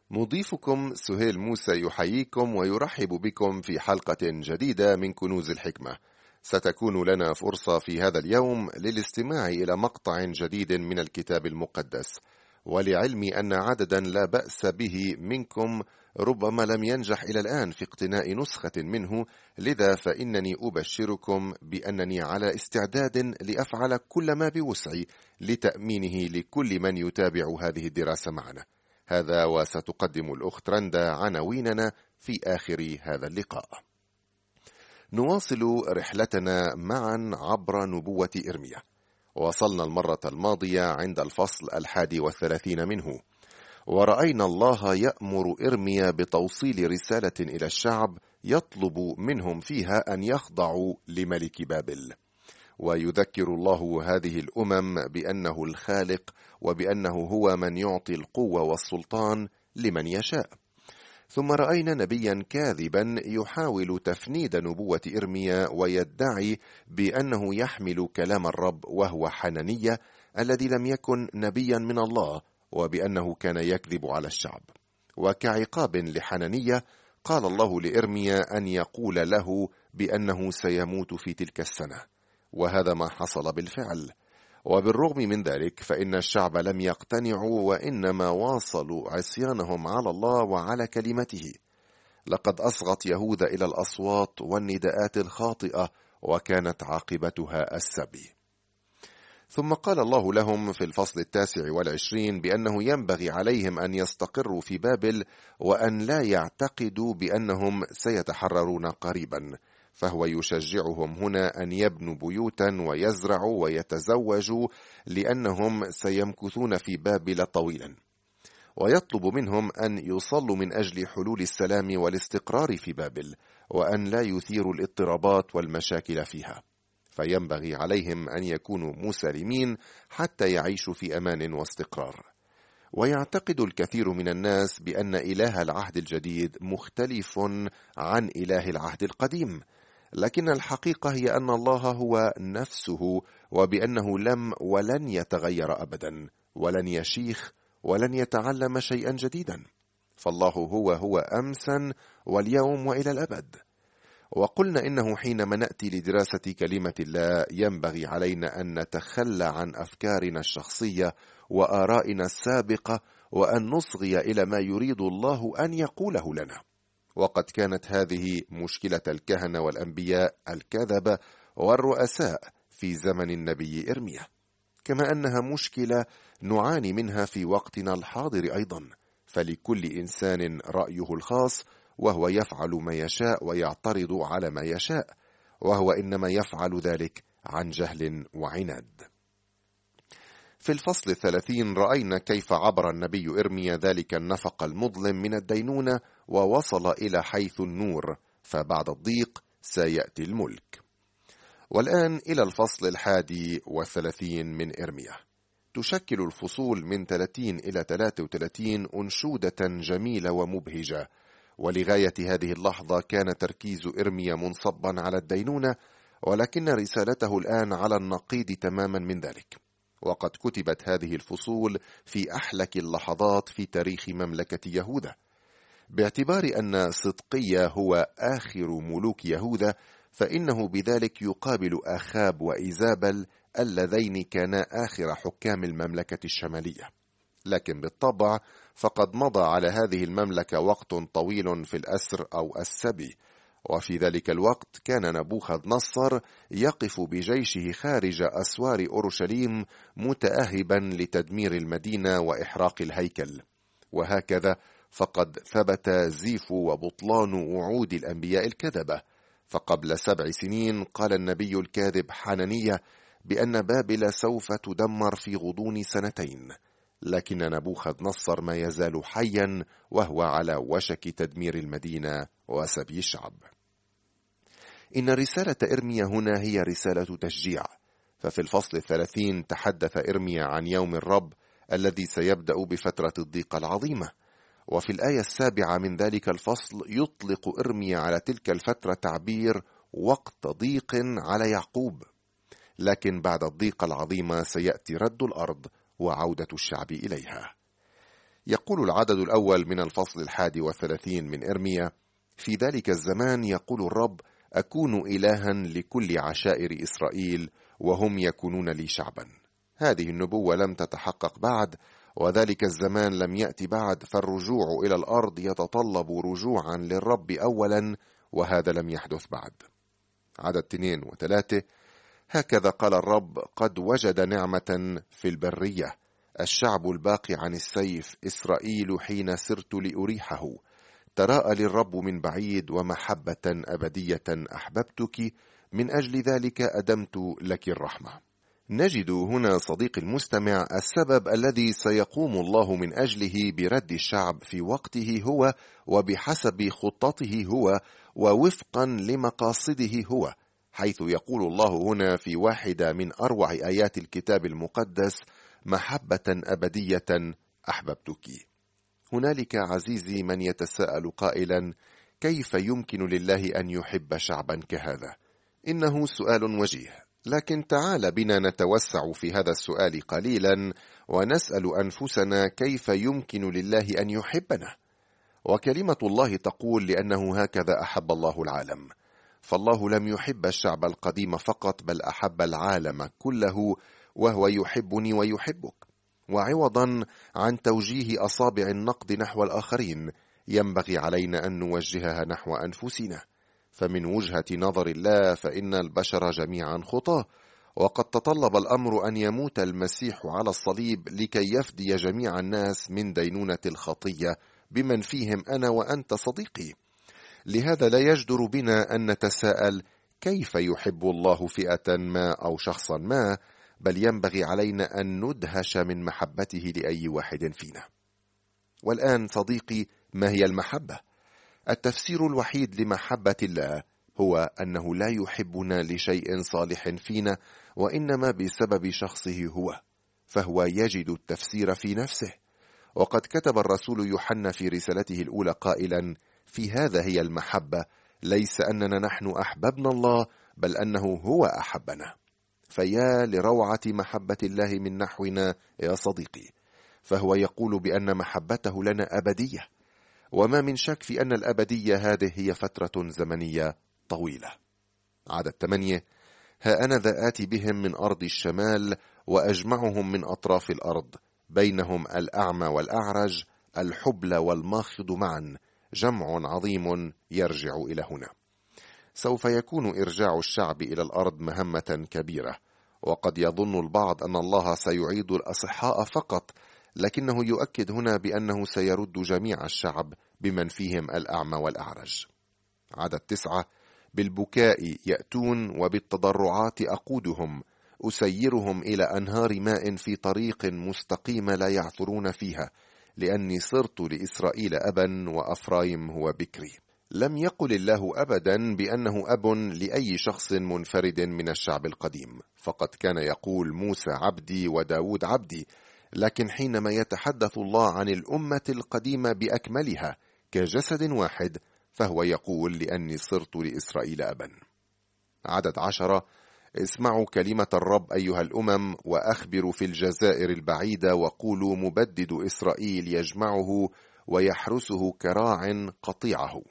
مضيفكم سهيل موسى يحييكم ويرحب بكم في حلقة جديدة من كنوز الحكمة. ستكون لنا فرصة في هذا اليوم للاستماع إلى مقطع جديد من الكتاب المقدس، ولعلمي أن عددا لا بأس به منكم ربما لم ينجح إلى الآن في اقتناء نسخة منه، لذا فإنني أبشركم بأنني على استعداد لأفعل كل ما بوسعي لتأمينه لكل من يتابع هذه الدراسة معنا. هذا وستقدم الأخت رندا عناويننا في آخر هذا اللقاء. نواصل رحلتنا معا عبر نبوة إرميا. وصلنا المرة الماضية عند الفصل 31 منه، ورأينا الله يأمر إرميا بتوصيل رسالة إلى الشعب يطلب منهم فيها أن يخضعوا لملك بابل، ويذكر الله هذه الأمم بأنه الخالق وبأنه هو من يعطي القوة والسلطان لمن يشاء. ثم رأينا نبيا كاذبا يحاول تفنيد نبوة إرميا ويدعي بأنه يحمل كلام الرب، وهو حنانية الذي لم يكن نبيا من الله، وبأنه كان يكذب على الشعب. وكعقاب لحنانية قال الله لإرميا أن يقول له بأنه سيموت في تلك السنة، وهذا ما حصل بالفعل. وبالرغم من ذلك فإن الشعب لم يقتنعوا، وإنما واصلوا عصيانهم على الله وعلى كلمته. لقد أصغت يهوذا إلى الأصوات والنداءات الخاطئة، وكانت عاقبتها السبي. ثم قال الله لهم في الفصل 29 بأنه ينبغي عليهم أن يستقروا في بابل، وأن لا يعتقدوا بأنهم سيتحررون قريبا، فهو يشجعهم هنا أن يبنوا بيوتا ويزرعوا ويتزوجوا، لأنهم سيمكثون في بابل طويلا. ويطلب منهم أن يصلوا من أجل حلول السلام والاستقرار في بابل، وأن لا يثيروا الاضطرابات والمشاكل فيها، فينبغي عليهم أن يكونوا مسالمين حتى يعيشوا في أمان واستقرار. ويعتقد الكثير من الناس بأن إله العهد الجديد مختلف عن إله العهد القديم، لكن الحقيقة هي أن الله هو نفسه، وبأنه لم ولن يتغير أبدا، ولن يشيخ، ولن يتعلم شيئا جديدا. فالله هو أمسا واليوم وإلى الأبد. وقلنا إنه حينما نأتي لدراسة كلمة الله ينبغي علينا أن نتخلى عن أفكارنا الشخصية وآرائنا السابقة، وأن نصغي إلى ما يريد الله أن يقوله لنا. وقد كانت هذه مشكلة الكهنة والأنبياء الكذبة والرؤساء في زمن النبي إرميا، كما أنها مشكلة نعاني منها في وقتنا الحاضر أيضا. فلكل إنسان رأيه الخاص، وهو يفعل ما يشاء ويعترض على ما يشاء، وهو إنما يفعل ذلك عن جهل وعناد. في الفصل 30 رأينا كيف عبر النبي إرميا ذلك النفق المظلم من الدينونة ووصل إلى حيث النور، فبعد الضيق سيأتي الملك. والآن إلى الفصل 31 من إرميا. تشكل الفصول من 30 إلى 33 أنشودة جميلة ومبهجة، ولغاية هذه اللحظة كان تركيز إرميا منصبا على الدينونة، ولكن رسالته الآن على النقيض تماما من ذلك. وقد كتبت هذه الفصول في أحلك اللحظات في تاريخ مملكة يهوذا، باعتبار أن صدقية هو آخر ملوك يهوذا، فإنه بذلك يقابل آخاب وإيزابل اللذين كانا آخر حكام المملكة الشمالية. لكن بالطبع فقد مضى على هذه المملكة وقت طويل في الأسر أو السبي، وفي ذلك الوقت كان نبوخذ نصر يقف بجيشه خارج أسوار أورشليم متأهبا لتدمير المدينة وإحراق الهيكل. وهكذا فقد ثبت زيف وبطلان وعود الأنبياء الكذبة. فقبل 7 سنين قال النبي الكاذب حنانية بأن بابل سوف تدمر في غضون 2 لكن نبوخذ نصر ما يزال حيا، وهو على وشك تدمير المدينة وسبي الشعب. إن رسالة إرميا هنا هي رسالة تشجيع. ففي الفصل 30 تحدث إرميا عن يوم الرب الذي سيبدأ بفترة الضيقة العظيمة، وفي الآية 7 من ذلك الفصل يطلق إرميا على تلك الفترة تعبير وقت ضيق على يعقوب، لكن بعد الضيقة العظيمة سيأتي رد الأرض وعودة الشعب إليها. يقول العدد الأول من الفصل 31 من إرميا: في ذلك الزمان يقول الرب: أكون إلها لكل عشائر إسرائيل وهم يكونون لي شعبا. هذه النبوة لم تتحقق بعد، وذلك الزمان لم يأتي بعد، فالرجوع إلى الأرض يتطلب رجوعا للرب أولا، وهذا لم يحدث بعد. عدد 2 و3: هكذا قال الرب: قد وجد نعمة في البرية، الشعب الباقي عن السيف، إسرائيل حين سرت لأريحه. تراءى للرب من بعيد، ومحبة أبدية أحببتك، من أجل ذلك أدمت لك الرحمة. نجد هنا صديقي المستمع السبب الذي سيقوم الله من أجله برد الشعب في وقته هو، وبحسب خطته هو، ووفقا لمقاصده هو، حيث يقول الله هنا في واحدة من أروع آيات الكتاب المقدس: محبة أبدية أحببتك. هنالك عزيزي من يتساءل قائلا: كيف يمكن لله أن يحب شعبا كهذا؟ إنه سؤال وجيه، لكن تعال بنا نتوسع في هذا السؤال قليلا ونسأل أنفسنا: كيف يمكن لله أن يحبنا؟ وكلمة الله تقول: لأنه هكذا أحب الله العالم. فالله لم يحب الشعب القديم فقط، بل أحب العالم كله، وهو يحبني ويحبك. وعوضا عن توجيه أصابع النقد نحو الآخرين، ينبغي علينا أن نوجهها نحو أنفسنا. فمن وجهة نظر الله فإن البشر جميعا خطاة، وقد تطلب الأمر أن يموت المسيح على الصليب لكي يفدي جميع الناس من دينونة الخطية، بمن فيهم أنا وأنت صديقي. لهذا لا يجدر بنا أن نتساءل: كيف يحب الله فئة ما أو شخصا ما؟ بل ينبغي علينا أن ندهش من محبته لأي واحد فينا. والآن صديقي، ما هي المحبة؟ التفسير الوحيد لمحبة الله هو أنه لا يحبنا لشيء صالح فينا، وإنما بسبب شخصه هو، فهو يجد التفسير في نفسه. وقد كتب الرسول يوحنا في رسالته الأولى قائلا: في هذا هي المحبة، ليس أننا نحن أحببنا الله، بل أنه هو أحبنا. فيا لروعة محبة الله من نحونا يا صديقي، فهو يقول بأن محبته لنا أبدية، وما من شك في أن الأبدية هذه هي فترة زمنية طويلة. عدد 8: ها أنا ذا آتي بهم من أرض الشمال، وأجمعهم من أطراف الأرض، بينهم الأعمى والأعرج، الحبل والماخض معا، جمع عظيم يرجع إلى هنا. سوف يكون إرجاع الشعب إلى الأرض مهمة كبيرة، وقد يظن البعض أن الله سيعيد الأصحاء فقط، لكنه يؤكد هنا بأنه سيرد جميع الشعب بمن فيهم الأعمى والأعرج. عدد 9: بالبكاء يأتون، وبالتضرعات أقودهم، أسيرهم إلى أنهار ماء في طريق مستقيمة لا يعثرون فيها، لأني صرت لإسرائيل أبا، وأفرايم هو بكري. لم يقل الله أبدا بأنه أب لأي شخص منفرد من الشعب القديم، فقد كان يقول: موسى عبدي وداود عبدي. لكن حينما يتحدث الله عن الأمة القديمة بأكملها كجسد واحد، فهو يقول: لأني صرت لإسرائيل أبا. عدد 10: اسمعوا كلمة الرب أيها الأمم، وأخبروا في الجزائر البعيدة، وقولوا: مبدد إسرائيل يجمعه ويحرسه كراع قطيعه.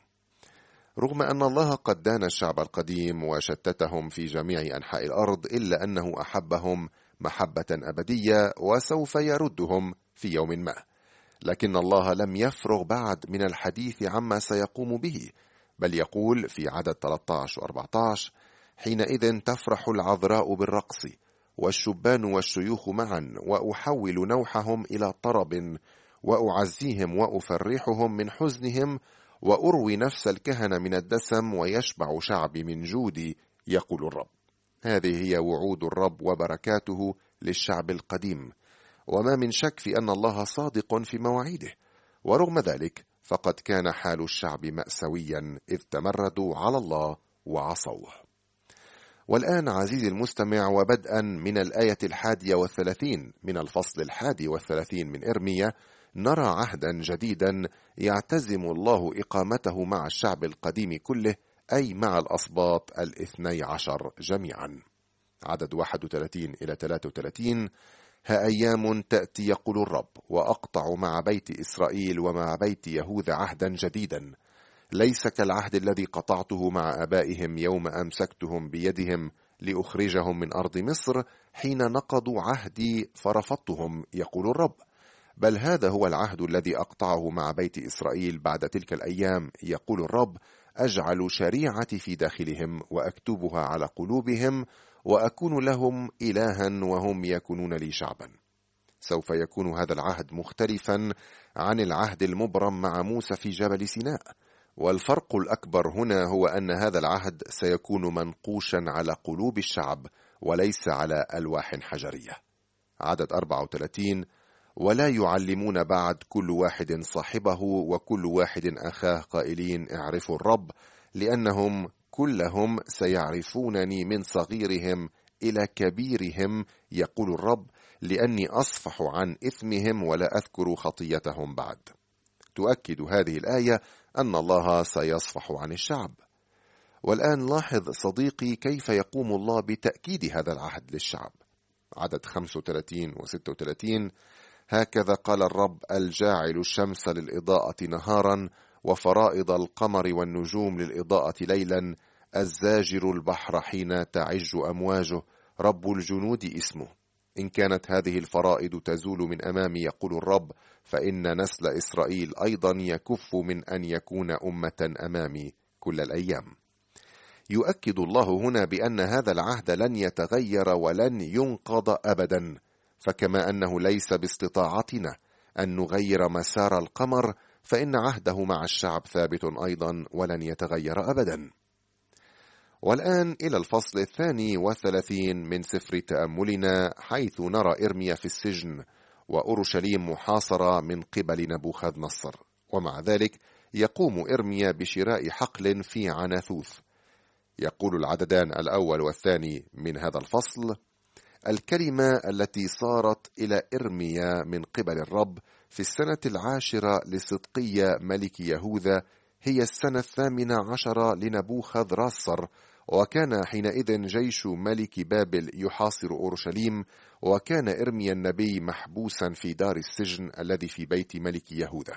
رغم أن الله قد دان الشعب القديم وشتتهم في جميع أنحاء الأرض، إلا أنه أحبهم محبة أبدية، وسوف يردهم في يوم ما. لكن الله لم يفرغ بعد من الحديث عما سيقوم به، بل يقول في عدد 13 و14: حينئذ تفرح العذراء بالرقص، والشبان والشيوخ معا، وأحول نوحهم إلى طرب، وأعزيهم وأفرحهم من حزنهم، وأروي نفس الكهنة من الدسم، ويشبع شعبي من جودي، يقول الرب. هذه هي وعود الرب وبركاته للشعب القديم، وما من شك في أن الله صادق في مواعيده. ورغم ذلك فقد كان حال الشعب مأساويا، إذ تمردوا على الله وعصوه. والآن عزيزي المستمع، وبدءا من الآية 31 من الفصل 31 من إرميا، نرى عهدا جديدا يعتزم الله إقامته مع الشعب القديم كله، أي مع الأسباط 12 جميعا. عدد 31 إلى 33: ها أيام تأتي يقول الرب وأقطع مع بيت إسرائيل ومع بيت يهوذا عهدا جديدا، ليس كالعهد الذي قطعته مع آبائهم يوم أمسكتهم بيدهم لأخرجهم من أرض مصر حين نقضوا عهدي فرفضتهم يقول الرب، بل هذا هو العهد الذي أقطعه مع بيت إسرائيل بعد تلك الأيام يقول الرب، أجعل شريعتي في داخلهم وأكتبها على قلوبهم وأكون لهم إلها وهم يكونون لي شعبا. سوف يكون هذا العهد مختلفا عن العهد المبرم مع موسى في جبل سيناء، والفرق الأكبر هنا هو أن هذا العهد سيكون منقوشا على قلوب الشعب وليس على ألواح حجرية. عدد 34: ولا يعلمون بعد كل واحد صاحبه وكل واحد أخاه قائلين اعرفوا الرب، لأنهم كلهم سيعرفونني من صغيرهم إلى كبيرهم يقول الرب، لأني أصفح عن إثمهم ولا أذكر خطيتهم بعد. تؤكد هذه الآية أن الله سيصفح عن الشعب. والآن لاحظ صديقي كيف يقوم الله بتأكيد هذا العهد للشعب. عدد 35 و 36: هكذا قال الرب الجاعل الشمس للإضاءة نهارا وفرائض القمر والنجوم للإضاءة ليلا، الزاجر البحر حين تعج أمواجه، رب الجنود اسمه. إن كانت هذه الفرائض تزول من أمامي يقول الرب، فإن نسل إسرائيل أيضا يكف من أن يكون أمة أمامي كل الأيام. يؤكد الله هنا بأن هذا العهد لن يتغير ولن ينقض أبدا، فكما أنه ليس باستطاعتنا أن نغير مسار القمر، فإن عهده مع الشعب ثابت أيضا ولن يتغير أبدا. والآن إلى الفصل 32 من سفر تأملنا، حيث نرى إرميا في السجن وأورشليم محاصرة من قبل نبوخذ نصر، ومع ذلك يقوم إرميا بشراء حقل في عناثوث. يقول العددان الأول والثاني من هذا الفصل: الكلمة التي صارت إلى إرميا من قبل الرب في السنة 10 لصدقية ملك يهوذا هي السنة 18 لنبوخذ نصر، وكان حينئذ جيش ملك بابل يحاصر أورشليم، وكان إرميا النبي محبوسا في دار السجن الذي في بيت ملك يهوذا.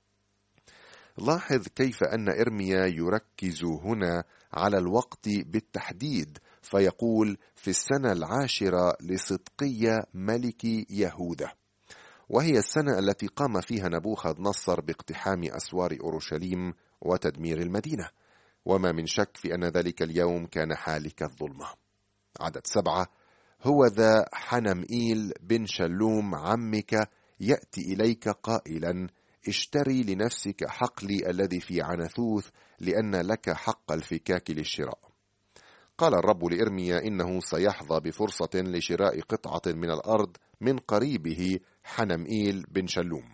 لاحظ كيف أن إرميا يركز هنا على الوقت بالتحديد، فيقول في السنة 10 لصدقية ملك يهوذا، وهي السنة التي قام فيها نبوخذ نصر باقتحام أسوار أورشليم وتدمير المدينة، وما من شك في أن ذلك اليوم كان حالك الظلمة. عدد 7: هو ذا حنمئيل بن شلوم عمك يأتي إليك قائلا اشتري لنفسك حقلي الذي في عناثوث، لأن لك حق الفكاك للشراء. قال الرب لإرميا إنه سيحظى بفرصة لشراء قطعة من الأرض من قريبه حنمئيل بن شلوم.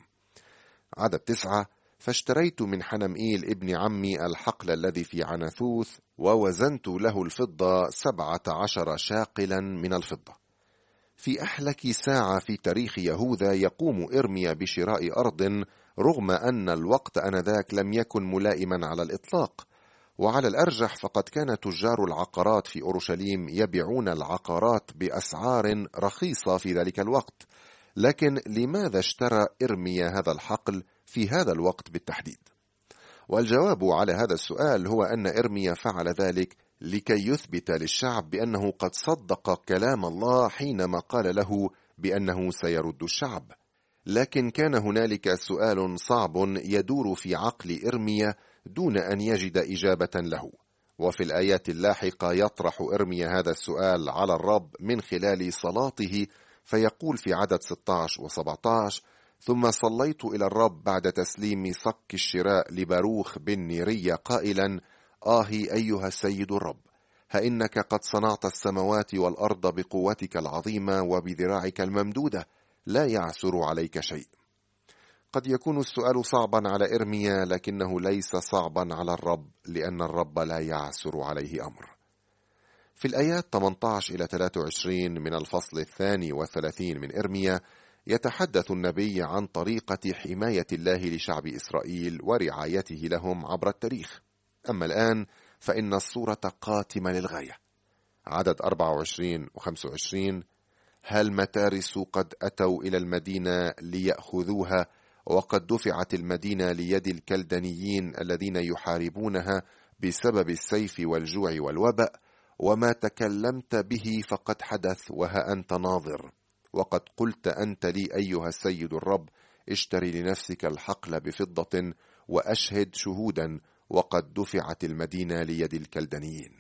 عدد 9: فاشتريت من حنمئيل ابن عمي الحقل الذي في عناثوث، ووزنت له الفضة 17 شاقلا من الفضة. في أحلك ساعة في تاريخ يهوذا يقوم إرميا بشراء أرض، رغم أن الوقت آنذاك لم يكن ملائما على الإطلاق، وعلى الأرجح فقد كان تجار العقارات في أورشليم يبيعون العقارات بأسعار رخيصة في ذلك الوقت. لكن لماذا اشترى إرميا هذا الحقل في هذا الوقت بالتحديد؟ والجواب على هذا السؤال هو أن إرميا فعل ذلك لكي يثبت للشعب بأنه قد صدق كلام الله حينما قال له بأنه سيرد الشعب. لكن كان هنالك سؤال صعب يدور في عقل إرميا دون أن يجد إجابة له، وفي الآيات اللاحقة يطرح إرميا هذا السؤال على الرب من خلال صلاته، فيقول في عدد 16 و 17: ثم صليت إلى الرب بعد تسليم صك الشراء لباروخ بن نيرية قائلا آهي أيها السيد الرب، هإنك قد صنعت السماوات والأرض بقوتك العظيمة وبذراعك الممدودة، لا يعثر عليك شيء. قد يكون السؤال صعبا على إرميا، لكنه ليس صعبا على الرب، لأن الرب لا يعثر عليه أمر. في الآيات 18 إلى 23 من الفصل 32 من إرميا يتحدث النبي عن طريقة حماية الله لشعب إسرائيل ورعايته لهم عبر التاريخ. أما الآن فإن الصورة قاتمة للغاية. عدد 24 و 25: هل متارس قد أتوا إلى المدينة ليأخذوها، وقد دفعت المدينة ليد الكلدانيين الذين يحاربونها بسبب السيف والجوع والوباء؟ وما تكلمت به فقد حدث، وها أنت ناظر. وقد قلت أنت لي أيها السيد الرب: اشتري لنفسك الحقل بفضة وأشهد شهودا، وقد دفعت المدينة ليد الكلدانيين.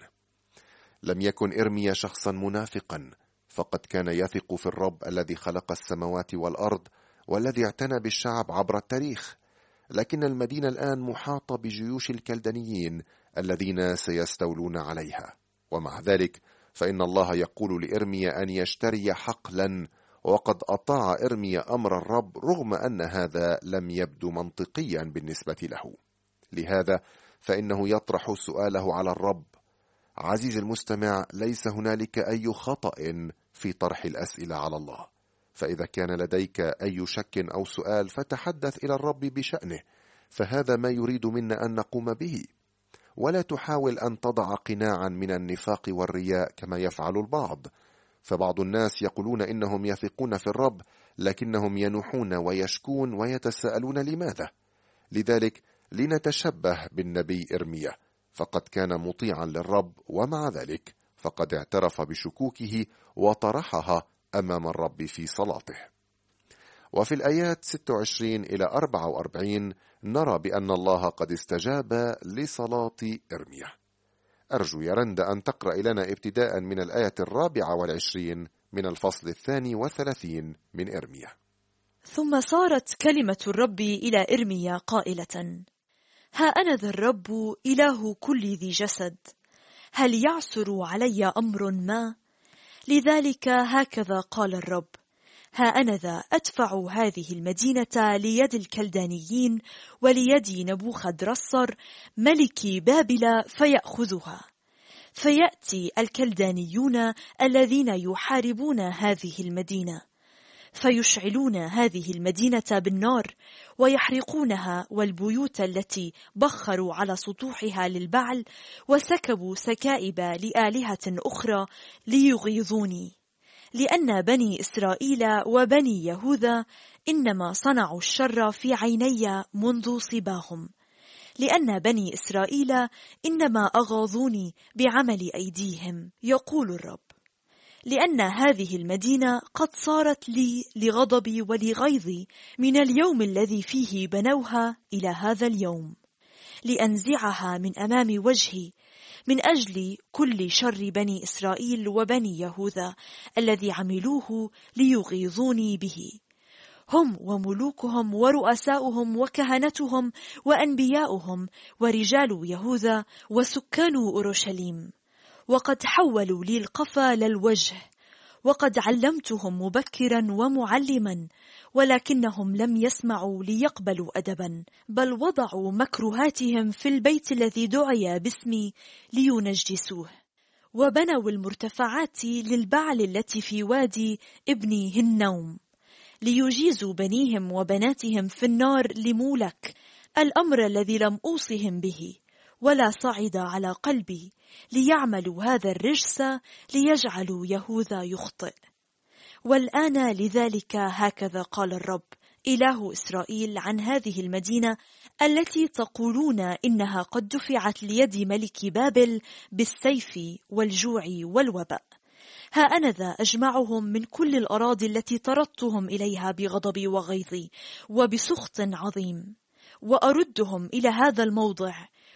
لم يكن إرميا شخصا منافقا، فقد كان يثق في الرب الذي خلق السماوات والأرض والذي اعتنى بالشعب عبر التاريخ. لكن المدينة الآن محاطة بجيوش الكلدانيين الذين سيستولون عليها، ومع ذلك فإن الله يقول لإرميا أن يشتري حقلا، وقد أطاع إرميا أمر الرب رغم أن هذا لم يبدو منطقيا بالنسبة له. لهذا فإنه يطرح سؤاله على الرب. عزيزي المستمع، ليس هنالك أي خطأ في طرح الأسئلة على الله، فإذا كان لديك أي شك أو سؤال فتحدث إلى الرب بشأنه، فهذا ما يريد منا أن نقوم به. ولا تحاول أن تضع قناعا من النفاق والرياء كما يفعل البعض، فبعض الناس يقولون إنهم يثقون في الرب لكنهم ينوحون ويشكون ويتساءلون لماذا. لذلك لنتشبه بالنبي إرميا، فقد كان مطيعا للرب، ومع ذلك فقد اعترف بشكوكه وطرحها أمام الرب في صلاته. وفي الآيات 26 إلى 44 نرى بأن الله قد استجاب لصلاة إرميا. أرجو يا رند أن تقرأ لنا ابتداء من الآية 24 من الفصل 32 من إرميا. ثم صارت كلمة الرب إلى إرميا قائلة: ها أنا ذا الرب إله كل ذي جسد، هل يعثر علي أمر ما؟ لذلك هكذا قال الرب: ها أنا ذا أدفع هذه المدينة ليد الكلدانيين وليد نبوخذرصر ملك بابل فيأخذها. فيأتي الكلدانيون الذين يحاربون هذه المدينة فيشعلون هذه المدينة بالنار ويحرقونها، والبيوت التي بخروا على سطوحها للبعل وسكبوا سكائب لآلهة أخرى ليغيظوني. لأن بني إسرائيل وبني يهوذا إنما صنعوا الشر في عيني منذ صباهم، لأن بني إسرائيل إنما أغاظوني بعمل أيديهم، يقول الرب. لأن هذه المدينة قد صارت لي لغضبي ولغيظي من اليوم الذي فيه بنوها إلى هذا اليوم، لأنزعها من أمام وجهي من أجل كل شر بني إسرائيل وبني يهوذا الذي عملوه ليغيظوني به، هم وملوكهم ورؤساؤهم وكهنتهم وأنبياؤهم ورجال يهوذا وسكان أورشليم. وقد حولوا لي القفا للوجه، وقد علمتهم مبكرا ومعلما، ولكنهم لم يسمعوا ليقبلوا أدبا، بل وضعوا مكروهاتهم في البيت الذي دعي باسمي لينجسوه. وبنوا المرتفعات للبعل التي في وادي ابن هنوم ليجيزوا بنيهم وبناتهم في النار لمولك، الأمر الذي لم أوصهم به ولا صعد على قلبي، ليعملوا هذا الرجس ليجعلوا يهوذا يخطئ. والآن لذلك هكذا قال الرب إله إسرائيل عن هذه المدينة التي تقولون إنها قد دفعت ليد ملك بابل بالسيف والجوع والوباء: ها أنا ذا أجمعهم من كل الأراضي التي طردتهم إليها بغضبي وغيظي وبسخط عظيم، وأردهم إلى هذا الموضع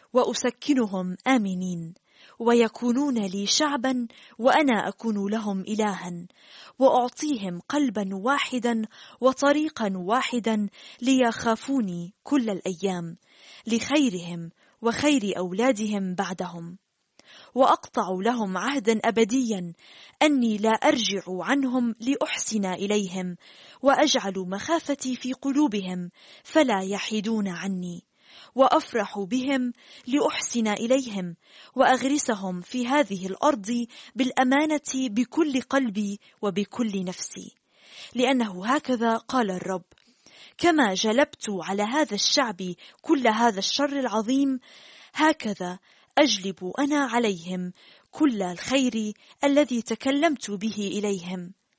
وأسكنهم آمنين، ويكونون لي شعبا وأنا أكون لهم إلها، وأعطيهم قلبا واحدا وطريقا واحدا ليخافوني كل الأيام لخيرهم وخير أولادهم بعدهم. وأقطع لهم عهدا أبديا أني لا أرجع عنهم لأحسن إليهم، وأجعل مخافتي في قلوبهم فلا يحيدون عني، وأفرح بهم لأحسن إليهم، وأغرسهم في هذه الأرض بالأمانة بكل قلبي وبكل نفسي. لأنه هكذا قال الرب: كما جلبت على هذا الشعب كل هذا الشر العظيم، هكذا أجلب أنا عليهم كل الخير الذي تكلمت به إليهم.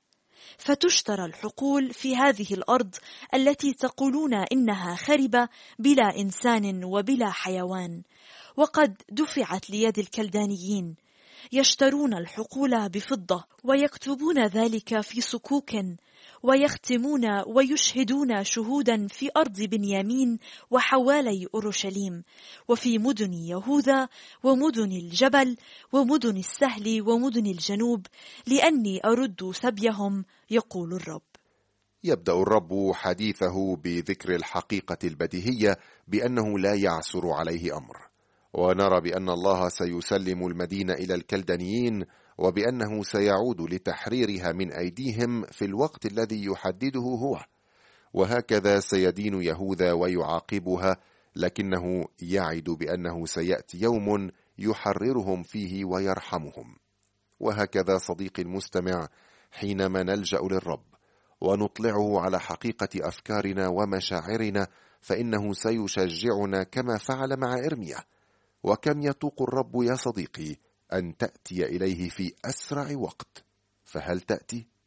فتشترى الحقول في هذه الأرض التي تقولون إنها خربة بلا إنسان وبلا حيوان، وقد دفعت ليد الكلدانيين. يشترون الحقول بفضة ويكتبون ذلك في صكوك، ويختمون ويشهدون شهودا في أرض بنيامين وحوالي أورشليم وفي مدن يهوذا ومدن الجبل ومدن السهل ومدن الجنوب، لأني أرد سبيهم، يقول الرب. يبدأ الرب حديثه بذكر الحقيقة البديهية بأنه لا يعسر عليه أمر، ونرى بأن الله سيسلم المدينة إلى الكلدانيين، وبأنه سيعود لتحريرها من أيديهم في الوقت الذي يحدده هو، وهكذا سيدين يهوذا ويعاقبها، لكنه يعد بأنه سيأتي يوم يحررهم فيه ويرحمهم. وهكذا صديقي المستمع، حينما نلجأ للرب ونطلعه على حقيقة أفكارنا ومشاعرنا، فإنه سيشجعنا كما فعل مع إرميا. وكم يطوق الرب يا صديقي أن تأتي إليه في أسرع وقت، فهل تأتي؟